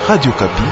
Radio Kapi.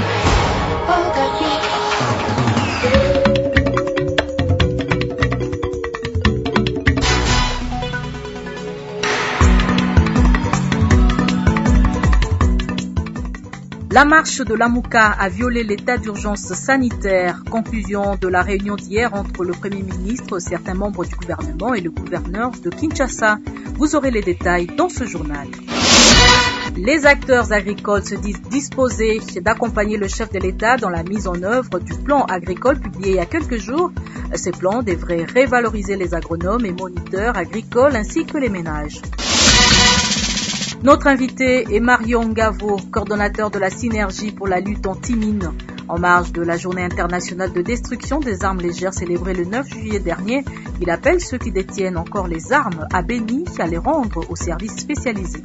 La marche de Lamuka a violé l'état d'urgence sanitaire. Conclusion de la réunion d'hier entre le Premier ministre, certains membres du gouvernement et le gouverneur de Kinshasa. Vous aurez les détails dans ce journal. Les acteurs agricoles se disent disposés d'accompagner le chef de l'État dans la mise en œuvre du plan agricole publié il y a quelques jours. Ces plans devraient révaloriser les agronomes et moniteurs agricoles ainsi que les ménages. Notre invité est Marion Ngavo, coordonnateur de la synergie pour la lutte anti-mine. En marge de la journée internationale de destruction des armes légères célébrée le 9 juillet dernier, il appelle ceux qui détiennent encore les armes à Béni à les rendre aux services spécialisés.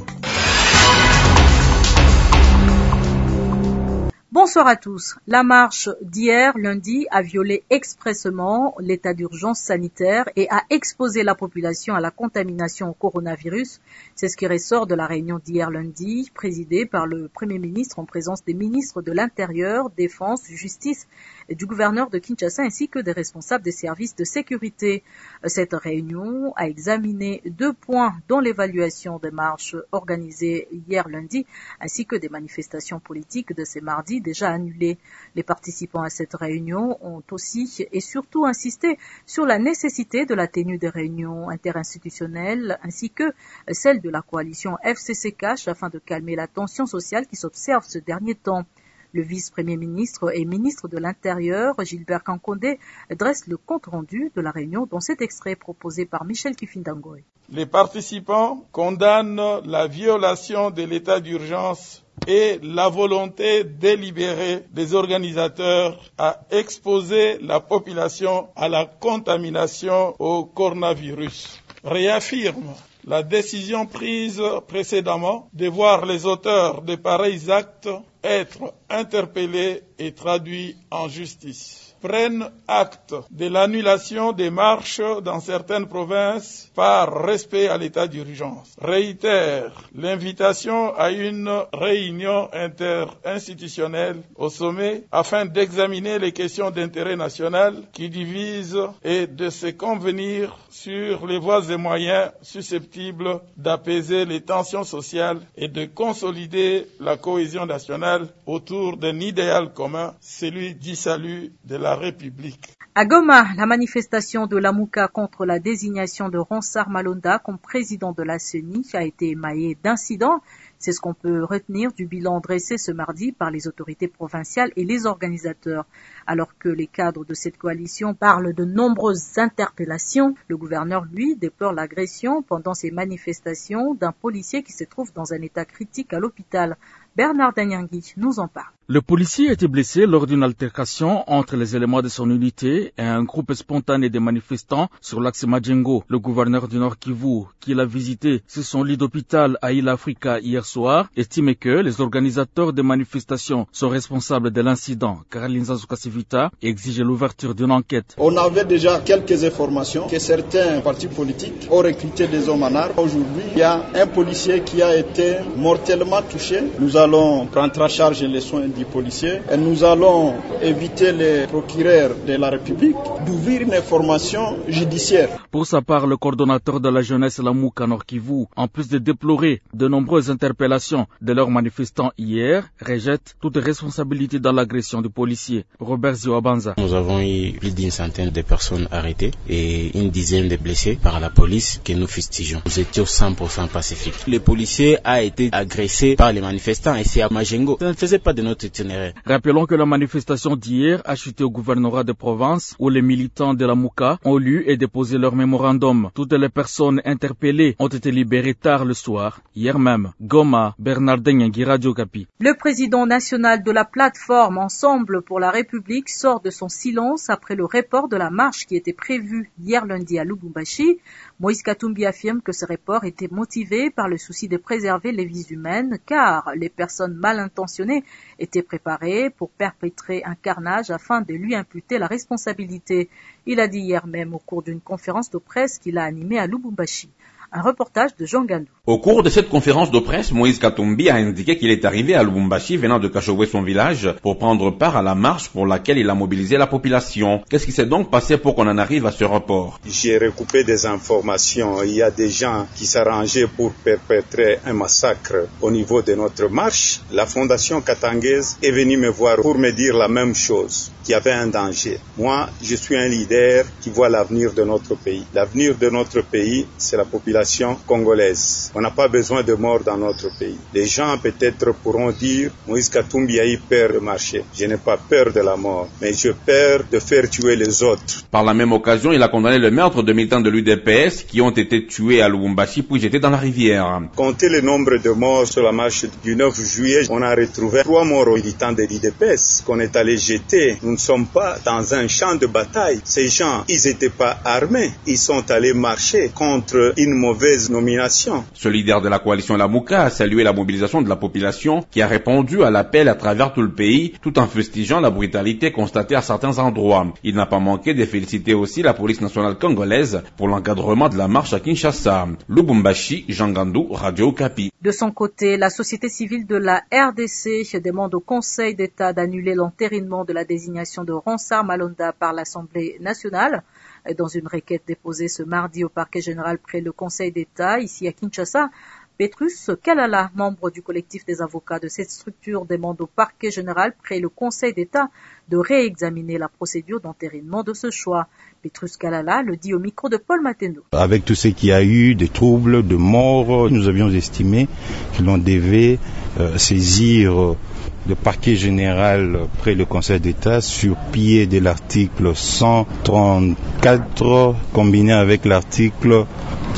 Bonsoir à tous. La marche d'hier, lundi, a violé expressément l'état d'urgence sanitaire et a exposé la population à la contamination au coronavirus. C'est ce qui ressort de la réunion d'hier lundi, présidée par le Premier ministre en présence des ministres de l'Intérieur, Défense, Justice et du gouverneur de Kinshasa ainsi que des responsables des services de sécurité. Cette réunion a examiné 2 points dont l'évaluation des marches organisées hier lundi ainsi que des manifestations politiques de ces mardis déjà annulées. Les participants à cette réunion ont aussi et surtout insisté sur la nécessité de la tenue des réunions interinstitutionnelles ainsi que celle de la coalition FCC-CACH afin de calmer la tension sociale qui s'observe ce dernier temps. Le vice-premier ministre et ministre de l'Intérieur, Gilbert Kankondé, dresse le compte-rendu de la réunion dans cet extrait proposé par Michel Kifindangoy. Les participants condamnent la violation de l'état d'urgence et la volonté délibérée des organisateurs à exposer la population à la contamination au coronavirus. Réaffirment la décision prise précédemment de voir les auteurs de pareils actes être interpellés et traduits en justice. Prennent acte de l'annulation des marches dans certaines provinces par respect à l'état d'urgence. Réitèrent l'invitation à une réunion interinstitutionnelle au sommet afin d'examiner les questions d'intérêt national qui divisent et de se convenir sur les voies et moyens susceptibles d'apaiser les tensions sociales et de consolider la cohésion nationale autour d'un idéal commun, celui du salut de la République. À Goma, la manifestation de Lamuka contre la désignation de Ronsard Malonda comme président de la CENI a été émaillée d'incidents. C'est ce qu'on peut retenir du bilan dressé ce mardi par les autorités provinciales et les organisateurs. Alors que les cadres de cette coalition parlent de nombreuses interpellations, le gouverneur, lui, déplore l'agression pendant ces manifestations d'un policier qui se trouve dans un état critique à l'hôpital. Bernard Danyangui nous en parle. Le policier a été blessé lors d'une altercation entre les éléments de son unité et un groupe spontané de manifestants sur l'axe Madjengo. Le gouverneur du Nord Kivu, qui l'a visité sur son lit d'hôpital à Île Africa hier soir, estime que les organisateurs des manifestations sont responsables de l'incident. Caroline Zazukasivita exige l'ouverture d'une enquête. On avait déjà quelques informations que certains partis politiques ont recruté des hommes en armes. Aujourd'hui, il y a un policier qui a été mortellement touché. Nous allons prendre en charge les soins du policier et nous allons éviter les procureurs de la République d'ouvrir une information judiciaire. Pour sa part, le coordonnateur de la jeunesse Lamuka Nord Kivu, en plus de déplorer de nombreuses interpellations de leurs manifestants hier, rejette toute responsabilité dans l'agression du policier. Robert Zioabanza. Nous avons eu plus d'une centaine de personnes arrêtées et une dizaine de blessés par la police que nous fustigeons. Nous étions 100% pacifiques. Le policier a été agressé par les manifestants ici à Madjengo. Ça ne faisait pas de notre itinéraire. Rappelons que la manifestation d'hier a chuté au gouvernorat de province où les militants de la Mouka ont lu et déposé leur mémorandum. Toutes les personnes interpellées ont été libérées tard le soir. Hier même, Goma, Bernard Danyangui, Radio Kapi. Le président national de la plateforme Ensemble pour la République sort de son silence après le report de la marche qui était prévue hier lundi à Lubumbashi. Moïse Katumbi affirme que ce report était motivé par le souci de préserver les vies humaines car les personnes mal intentionnées étaient préparées pour perpétrer un carnage afin de lui imputer la responsabilité. Il a dit hier même au cours d'une conférence de presse qu'il a animée à Lubumbashi. Un reportage de Jean Gandou. Au cours de cette conférence de presse, Moïse Katumbi a indiqué qu'il est arrivé à Lubumbashi venant de Kachogwe, son village, pour prendre part à la marche pour laquelle il a mobilisé la population. Qu'est-ce qui s'est donc passé pour qu'on en arrive à ce report? J'ai recoupé des informations. Il y a des gens qui s'arrangeaient pour perpétrer un massacre au niveau de notre marche. La fondation katangaise est venue me voir pour me dire la même chose, qu'il y avait un danger. Moi, je suis un leader qui voit l'avenir de notre pays. L'avenir de notre pays, c'est la population congolaise. On n'a pas besoin de morts dans notre pays. Les gens peut-être pourront dire Moïse Katumbi a eu peur de marcher. Je n'ai pas peur de la mort, mais j'ai peur de faire tuer les autres. Par la même occasion, il a condamné le meurtre de militants de l'UDPS qui ont été tués à Lubumbashi puis jetés dans la rivière. Comptez le nombre de morts sur la marche du 9 juillet, on a retrouvé 3 morts aux militants de l'UDPS qu'on est allé jeter. Nous ne sommes pas dans un champ de bataille. Ces gens, ils n'étaient pas armés. Ils sont allés marcher contre une mauvaise nomination. Ce leader de la coalition Lamouka a salué la mobilisation de la population qui a répondu à l'appel à travers tout le pays tout en fustigeant la brutalité constatée à certains endroits. Il n'a pas manqué de féliciter aussi la police nationale congolaise pour l'encadrement de la marche à Kinshasa. Lubumbashi, Jean Gandou, Radio Okapi. De son côté, la société civile de la RDC demande au Conseil d'État d'annuler l'entérinement de la désignation de Ronsard Malonda par l'Assemblée nationale. Dans une requête déposée ce mardi au parquet général près le Conseil d'État, ici à Kinshasa, Petrus Kalala, membre du collectif des avocats de cette structure, demande au parquet général près le Conseil d'État de réexaminer la procédure d'entérinement de ce choix. Petrus Kalala le dit au micro de Paul Matendo. Avec tout ce qu'il y a eu, des troubles, de morts, nous avions estimé que l'on devait saisir le parquet général près le Conseil d'État sur pied de l'article 134 combiné avec l'article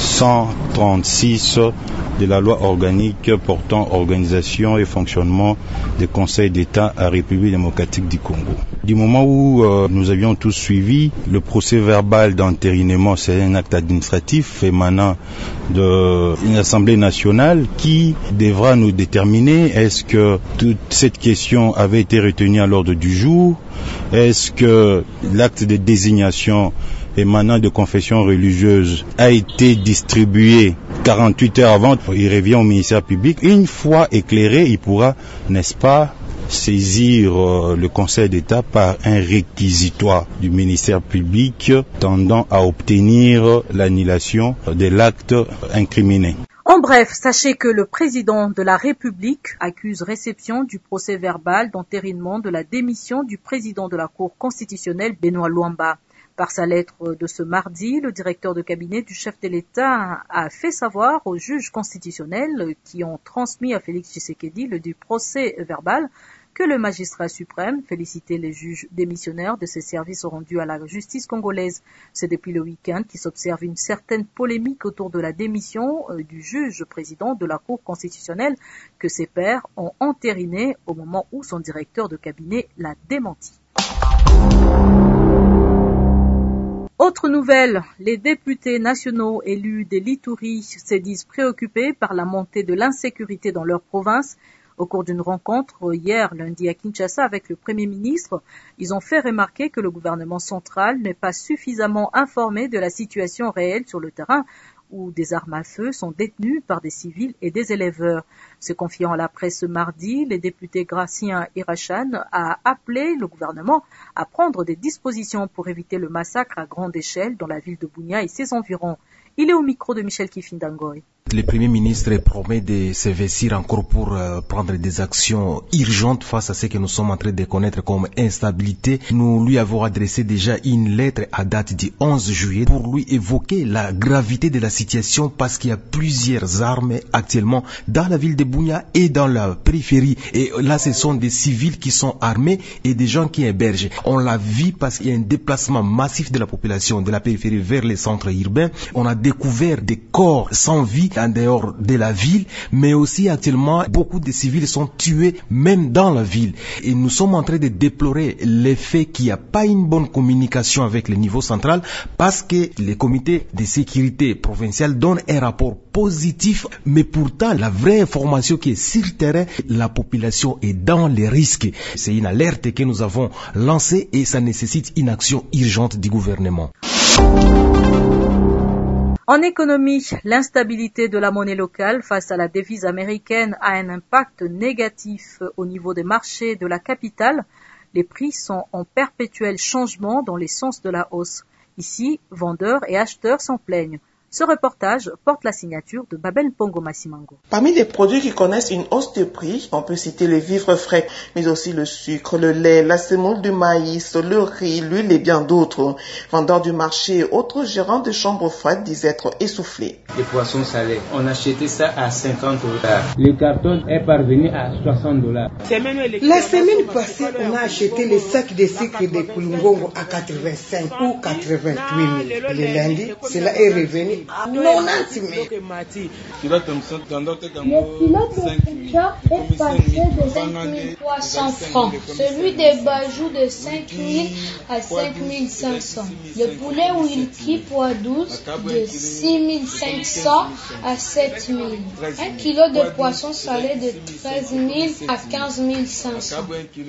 136 de la loi organique portant organisation et fonctionnement des conseils d'État à République démocratique du Congo. Du moment où nous avions tous suivi, le procès verbal d'entérinement, c'est un acte administratif émanant d'une Assemblée nationale qui devra nous déterminer est-ce que toute cette question avait été retenue à l'ordre du jour, est-ce que l'acte de désignation émanant de confession religieuse a été distribué 48 heures avant, il revient au ministère public. Une fois éclairé, il pourra, n'est-ce pas, saisir le Conseil d'État par un réquisitoire du ministère public tendant à obtenir l'annulation de l'acte incriminé. En bref, sachez que le président de la République accuse réception du procès verbal d'entérinement de la démission du président de la Cour constitutionnelle, Benoît Luamba. Par sa lettre de ce mardi, le directeur de cabinet du chef de l'État a fait savoir aux juges constitutionnels qui ont transmis à Félix Tshisekedi le dit procès verbal que le magistrat suprême félicitait les juges démissionnaires de ses services rendus à la justice congolaise. C'est depuis le week-end qu'il s'observe une certaine polémique autour de la démission du juge président de la Cour constitutionnelle que ses pairs ont entériné au moment où son directeur de cabinet l'a démenti. Autre nouvelle, les députés nationaux élus de l'Ituri se disent préoccupés par la montée de l'insécurité dans leur province. Au cours d'une rencontre hier lundi à Kinshasa avec le Premier ministre, ils ont fait remarquer que le gouvernement central n'est pas suffisamment informé de la situation réelle sur le terrain où des armes à feu sont détenues par des civils et des éleveurs. Se confiant à la presse ce mardi, le député Gracien Irachan a appelé le gouvernement à prendre des dispositions pour éviter le massacre à grande échelle dans la ville de Bunia et ses environs. Il est au micro de Michel Kifindangoy. Le Premier ministre promet de s'investir encore pour prendre des actions urgentes face à ce que nous sommes en train de connaître comme instabilité. Nous lui avons adressé déjà une lettre à date du 11 juillet pour lui évoquer la gravité de la situation parce qu'il y a plusieurs armes actuellement dans la ville de Bunia et dans la périphérie. Et là, ce sont des civils qui sont armés et des gens qui hébergent. On l'a vu parce qu'il y a un déplacement massif de la population de la périphérie vers les centres urbains. On a découvert des corps sans vie en dehors de la ville, mais aussi actuellement beaucoup de civils sont tués même dans la ville. Et nous sommes en train de déplorer le fait qu'il n'y a pas une bonne communication avec le niveau central parce que les comités de sécurité provinciale donnent un rapport positif, mais pourtant la vraie information qui est sur le terrain, la population est dans les risques. C'est une alerte que nous avons lancée et ça nécessite une action urgente du gouvernement. En économie, l'instabilité de la monnaie locale face à la devise américaine a un impact négatif au niveau des marchés de la capitale. Les prix sont en perpétuel changement dans les sens de la hausse. Ici, vendeurs et acheteurs s'en plaignent. Ce reportage porte la signature de Babel Pongo Massimango. Parmi les produits qui connaissent une hausse de prix, on peut citer les vivres frais, mais aussi le sucre, le lait, la semoule de maïs, le riz, l'huile et bien d'autres. Vendeurs du marché et autres gérants de chambres froides disent être essoufflés. Les poissons salés, on achetait ça à 50 $. Le carton est parvenu à 60 $. La semaine passée, on a acheté les sacs de sucre de Kulungongo à 85 ou 88 000. Le lundi, cela est revenu à 90 000. Le kilo de pizza est passé de 5 300 francs. Celui des bajoux de 5 000 à 5 500. Le poulet Wilkie poids 12 de 6 500 à 7 000. Un kilo de poisson salé de 13 000 à 15 500.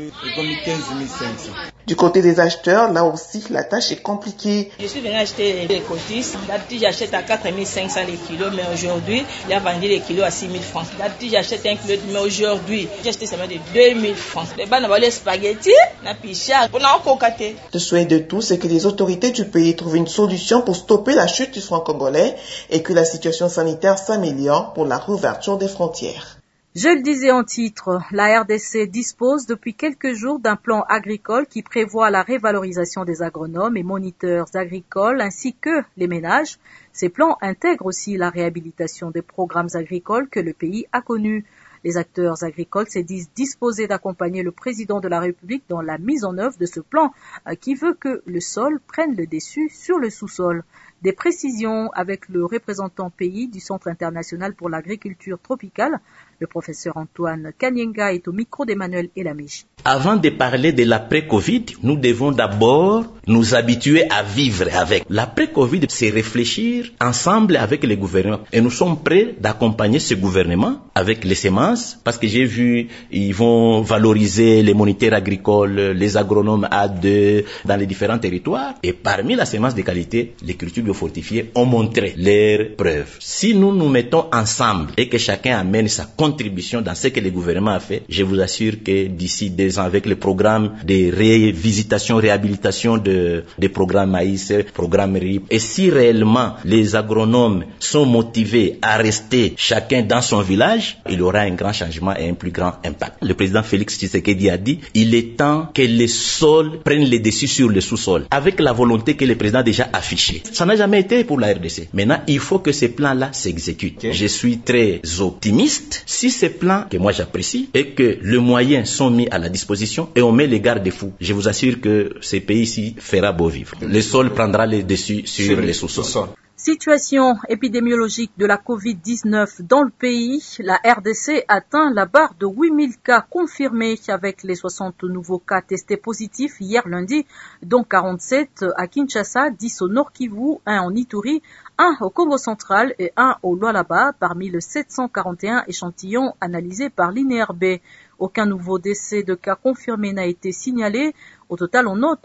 Du côté des acheteurs, là aussi, la tâche est compliquée. Je suis venu acheter des cotis. D'habitude, j'achète à 4 500 les kilos, mais aujourd'hui, il a vendu les kilos à 6 000 francs. D'habitude, j'achète un kilo, mais aujourd'hui, j'ai acheté seulement de 2 000 francs. Les bannes, les spaghettis, la picha, on a encore caté. Le souhait de tous, c'est que les autorités du pays trouvent une solution pour stopper la chute du franc congolais et que la situation sanitaire s'améliore pour la réouverture des frontières. Je le disais en titre, la RDC dispose depuis quelques jours d'un plan agricole qui prévoit la révalorisation des agronomes et moniteurs agricoles ainsi que les ménages. Ces plans intègrent aussi la réhabilitation des programmes agricoles que le pays a connus. Les acteurs agricoles se disent disposés d'accompagner le président de la République dans la mise en œuvre de ce plan qui veut que le sol prenne le dessus sur le sous-sol. Des précisions avec le représentant pays du Centre international pour l'agriculture tropicale. Le professeur Antoine Kanyenga est au micro d'Emmanuel Elamiche. Avant de parler de l'après-Covid, nous devons d'abord nous habituer à vivre avec. L'après-Covid, c'est réfléchir ensemble avec les gouvernements. Et nous sommes prêts d'accompagner ce gouvernement avec les semences, parce que j'ai vu, ils vont valoriser les moniteurs agricoles, les agronomes A2 dans les différents territoires. Et parmi la semence de qualité, les cultures biofortifiées ont montré leurs preuves. Si nous nous mettons ensemble et que chacun amène sa contribution dans ce que le gouvernement a fait, je vous assure que d'ici 2 ans, avec le programme de révisitation, réhabilitation des programmes maïs, programme RIP, et si réellement les agronomes sont motivés à rester chacun dans son village, il y aura un grand changement et un plus grand impact. Le président Félix Tshisekedi a dit, il est temps que les sols prennent le dessus sur le sous-sol, avec la volonté que le président a déjà affichée. Ça n'a jamais été pour la RDC. Maintenant, il faut que ces plans-là s'exécutent. Okay. Je suis très optimiste. Si ces plans, que moi j'apprécie, et que les moyens sont mis à la disposition et on met les garde-fous, je vous assure que ce pays-ci fera beau vivre. Le sol prendra le dessus sur les sous-sols. Situation épidémiologique de la Covid-19 dans le pays. La RDC atteint la barre de 8000 cas confirmés avec les 60 nouveaux cas testés positifs hier lundi, dont 47 à Kinshasa, 10 au Nord Kivu, 1 en Ituri, 1 au Congo central et 1 au Lualaba parmi les 741 échantillons analysés par l'INRB. Aucun nouveau décès de cas confirmés n'a été signalé. Au total, on note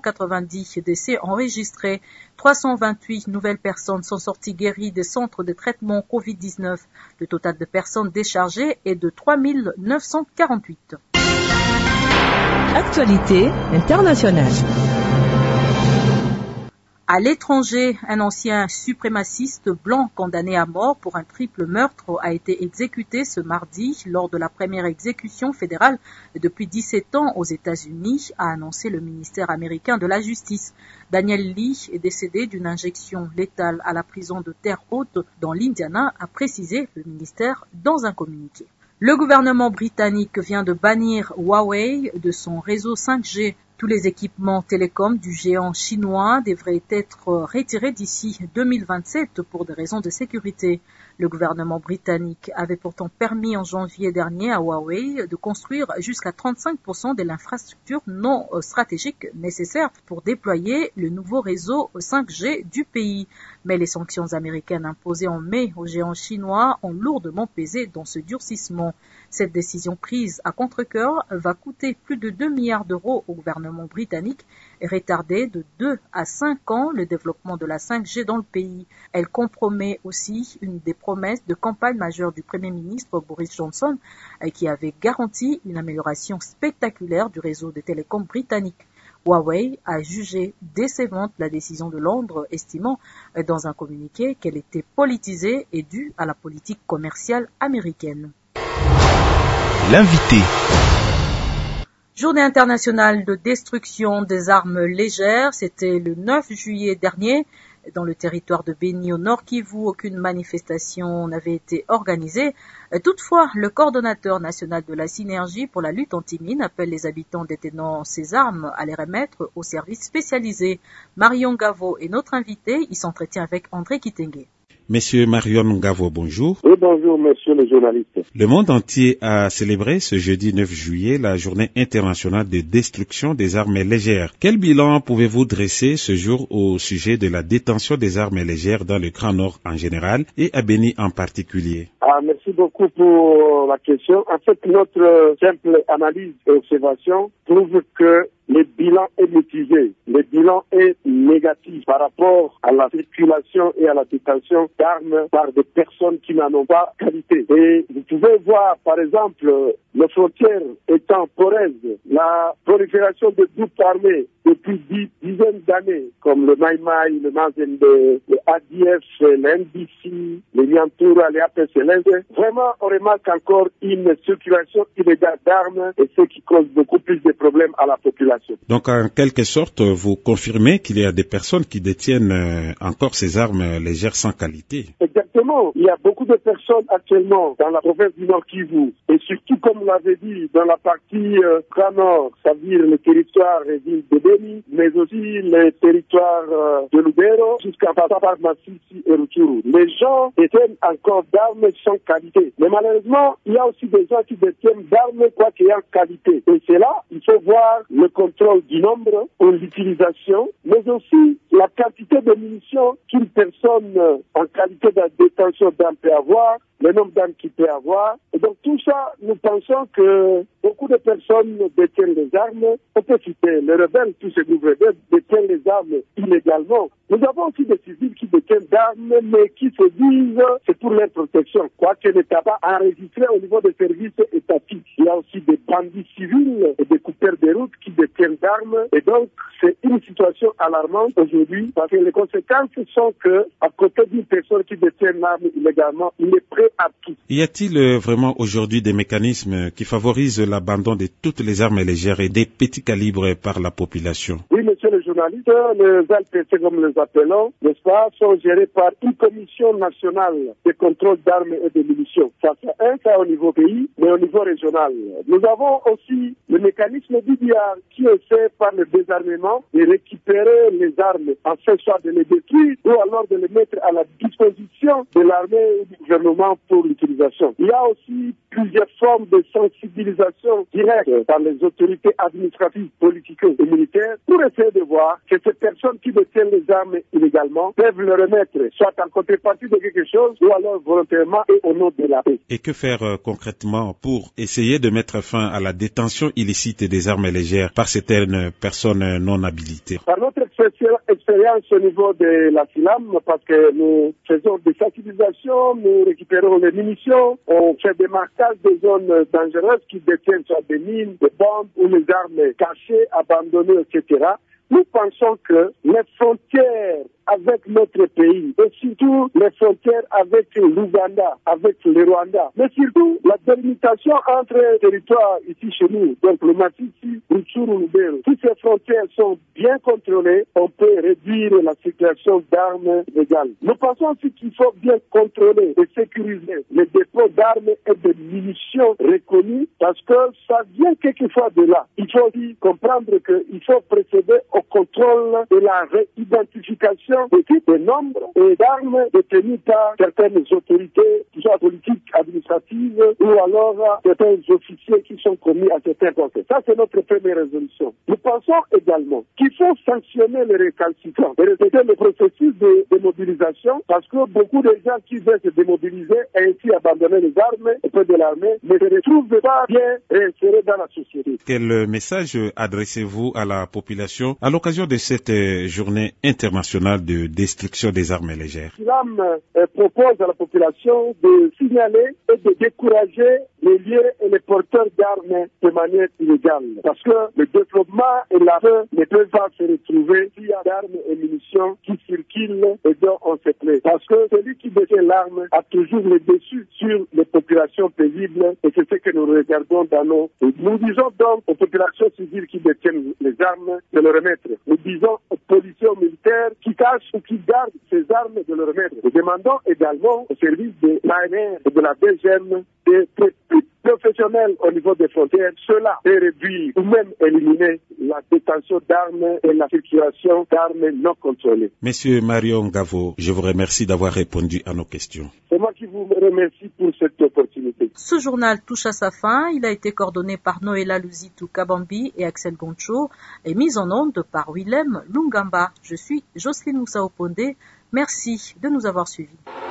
190 décès enregistrés. 328 nouvelles personnes sont sorties guéries des centres de traitement Covid-19. Le total de personnes déchargées est de 3948. Actualité internationale. À l'étranger, un ancien suprémaciste blanc condamné à mort pour un triple meurtre a été exécuté ce mardi lors de la première exécution fédérale depuis 17 ans aux États-Unis, a annoncé le ministère américain de la Justice. Daniel Lee est décédé d'une injection létale à la prison de Terre Haute dans l'Indiana, a précisé le ministère dans un communiqué. Le gouvernement britannique vient de bannir Huawei de son réseau 5G. Tous les équipements télécoms du géant chinois devraient être retirés d'ici 2027 pour des raisons de sécurité. Le gouvernement britannique avait pourtant permis en janvier dernier à Huawei de construire jusqu'à 35% de l'infrastructure non stratégique nécessaire pour déployer le nouveau réseau 5G du pays. Mais les sanctions américaines imposées en mai aux géants chinois ont lourdement pesé dans ce durcissement. Cette décision prise à contre-cœur va coûter plus de 2 milliards d'euros au gouvernement britannique et retarder de 2 à 5 ans le développement de la 5G dans le pays. Elle compromet aussi une des promesses de campagne majeure du Premier ministre Boris Johnson qui avait garanti une amélioration spectaculaire du réseau de télécoms britannique. Huawei a jugé décevante la décision de Londres, estimant dans un communiqué qu'elle était politisée et due à la politique commerciale américaine. L'invité. Journée internationale de destruction des armes légères, c'était le 9 juillet dernier. Dans le territoire de Beni au Nord Kivu, aucune manifestation n'avait été organisée. Toutefois, le coordonnateur national de la synergie pour la lutte anti-mine appelle les habitants détenant ces armes à les remettre aux services spécialisés. Marion Gavo est notre invité. Il s'entretient avec André Kitenge. Monsieur Marion Gavo, bonjour. Oui, bonjour, monsieur le journaliste. Le monde entier a célébré ce jeudi 9 juillet la journée internationale de destruction des armes légères. Quel bilan pouvez-vous dresser ce jour au sujet de la détention des armes légères dans le Grand Nord en général et à Beni en particulier? Merci beaucoup pour la question. En fait, notre simple analyse et observation prouve que le bilan est mitigé. Le bilan est négatif par rapport à la circulation et à la détention d'armes par des personnes qui n'en ont pas qualité. Et vous pouvez voir, par exemple, les frontières étant poreuses, la prolifération de groupes armés depuis dizaines d'années, comme le Maïmaï, le Mazembe, le ADF, l'NDC, les Nyantura, les APCLN. Vraiment, on remarque encore une circulation illégale d'armes et ce qui cause beaucoup plus de problèmes à la population. Donc, en quelque sorte, vous confirmez qu'il y a des personnes qui détiennent encore ces armes légères sans qualité. Exactement. Il y a beaucoup de personnes actuellement dans la province du Nord Kivu et surtout, comme vous l'avez dit, dans la partie Grand Nord, c'est-à-dire le territoire des villes de Beni, mais aussi les territoires de Lubero jusqu'à passant par Massissi et Rutshuru. Les gens détiennent encore d'armes sans qualité. Mais malheureusement, il y a aussi des gens qui détiennent d'armes quoi qu'il y ait en qualité. Et c'est là, il faut voir le contrôle du nombre ou l'utilisation, mais aussi la quantité de munitions qu'une personne en qualité de détention d'armes peut avoir, le nombre d'armes qu'il peut avoir. Et donc tout ça, nous pensons que beaucoup de personnes détiennent les armes. On peut citer les rebelles, tous ces nouveaux rebelles détiennent les armes illégalement. Nous avons aussi des civils qui détiennent d'armes, mais qui se disent c'est pour leur protection, quoique l'État pas enregistré au niveau des services étatiques. Il y a aussi des bandits civils et des coupeurs de route qui détiennent d'armes. Et donc, c'est une situation alarmante aujourd'hui, parce que les conséquences sont que, à côté d'une personne qui détient l'arme illégalement, il est prêt à tout. Y a-t-il vraiment aujourd'hui des mécanismes qui favorisent l'abandon de toutes les armes légères et des petits calibres par la population? Oui, monsieur le journaliste, les LPC, comme les appelons, n'est-ce pas, sont gérés par une commission nationale de contrôle d'armes et de munitions. Ça fait un cas au niveau pays, mais au niveau régional. Nous avons aussi le mécanisme d'IDIA qui essaie par le désarmement de récupérer les armes, en fait soit de les détruire ou alors de les mettre à la disposition de l'armée ou du gouvernement pour l'utilisation. Il y a aussi plusieurs formes de sensibilisation directe par les autorités administratives, politiques et militaires pour essayer de voir que ces personnes qui détiennent les armes illégalement peuvent le remettre, soit en contrepartie de quelque chose ou alors volontairement et au nom de la paix. Et que faire concrètement pour essayer de mettre fin à la détention illicite des armes légères par certaines personnes non habilitées? Par notre expérience au niveau de la SILAM, parce que nous faisons des sensibilisations, nous récupérons les munitions, on fait des marquages des zones dangereuses qui détiennent soit des mines, des bombes ou les armes cachées, abandonnées, etc. Nous pensons que les frontières avec notre pays et surtout les frontières avec l'Ouganda, avec le Rwanda, mais surtout la délimitation entre les territoires ici chez nous, donc le Massissi, Rutshuru, Lubero. Toutes ces frontières sont bien contrôlées, on peut réduire la circulation d'armes légales. Nous pensons aussi qu'il faut bien contrôler et sécuriser les dépôts d'armes et de munitions reconnus parce que ça vient quelquefois de là. Il faut aussi comprendre qu'il faut procéder au contrôle et la réidentification question des nombres et d'armes détenues par certaines autorités, qui soient politiques, administratives, ou alors certains officiers qui sont commis à certains procès. Ça, c'est notre première résolution. Nous pensons également qu'il faut sanctionner les récalcitrants et respecter le processus de démobilisation, parce que beaucoup de gens qui veulent se démobiliser et ainsi abandonner les armes auprès de l'armée ne se retrouvent pas bien insérés dans la société. Quel message adressez-vous à la population à l'occasion de cette journée internationale de destruction des armes légères? L'islam propose à la population de signaler et de décourager les lieux et les porteurs d'armes de manière illégale. Parce que le développement et la paix ne peuvent pas se retrouver s'il y a d'armes et munitions qui circulent et dont on se plaît. Parce que celui qui détient l'arme a toujours le dessus sur les populations paisibles, et c'est ce que nous regardons dans nos... Nous disons donc aux populations civiles qui détiennent les armes de le remettre. Nous disons aux policiers, aux militaires qui cachent ou qui gardent ces armes de le remettre. Nous demandons également au service de l'ANR et de la DGM d'être plus professionnels au niveau des frontières. Cela est réduire ou même éliminer la détention d'armes et la circulation d'armes non contrôlées. Monsieur Mario Ngavo, je vous remercie d'avoir répondu à nos questions. C'est moi qui vous remercie pour cette opportunité. Ce journal touche à sa fin. Il a été coordonné par Noëlla Luzitou Kabambi et Axel Goncho et mis en onde par Willem Lungamba. Je suis Jocelyne Moussa Oponde. Merci de nous avoir suivis.